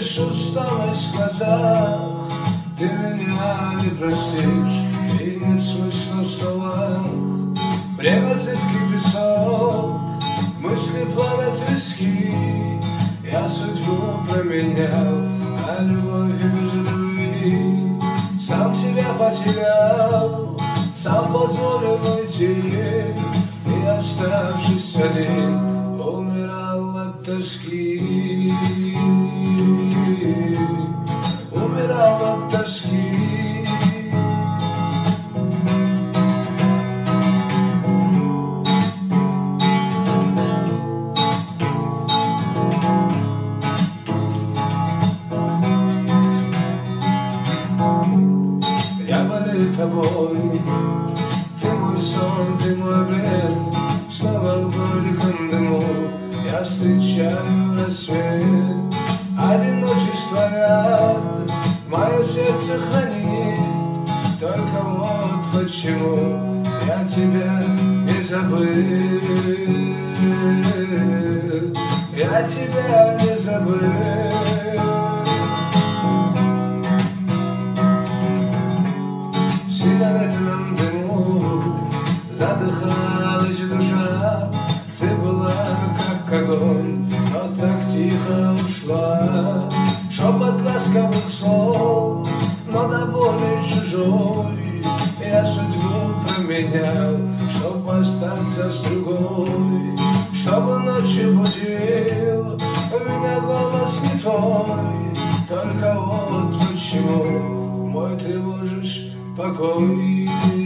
видишь усталость в глазах, ты меня не простишь, и нет смысла в словах. Время зыбкий песок, мысли плавят виски. Я судьбу променял на любовь и без любви. Сам себя потерял, сам позволил уйти, и оставшись один, умирал от тоски. Умирал от тоски. Я болею тобой, ты мой сон, ты мой бред. Снова в горьком дыму я встречаю рассвет. Одиночество яд мое сердце хранит. Только вот почему я тебя не забыл. Я тебя не забыл. В сигаретном дыму задыхалась душа. Ты была как огонь, но так тихо ушла. Шепот ласковых слов, но до боли чужой. Я судьбу променял, чтоб остаться с другой. Чтобы ночью будил меня голос не твой. Только вот почему мой тревожишь покой.